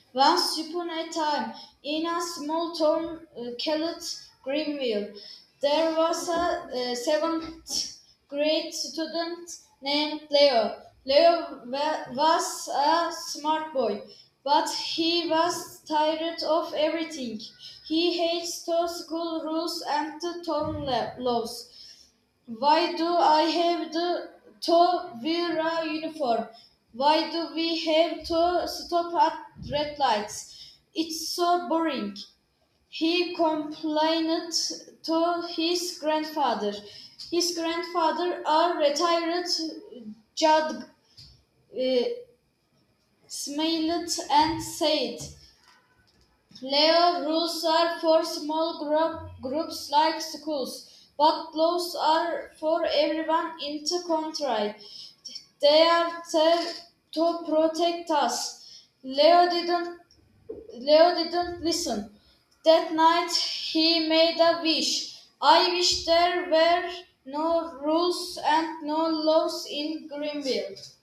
Once upon a time, in a small town called Greenville, there was a seventh grade student named Leo. Leo was a smart boy, but he was tired of everything. He hates the school rules and the town laws. Why do I have to wear a uniform? Why do we have to stop at red lights? It's so boring. He complained to his grandfather. His grandfather, a retired judge, uh, smiled and said, Leo, rules are for small groups like schools, but laws are for everyone in the country. They are there to protect us. Leo didn't listen. That night he made a wish. I wish there were no rules and no laws in Greenville.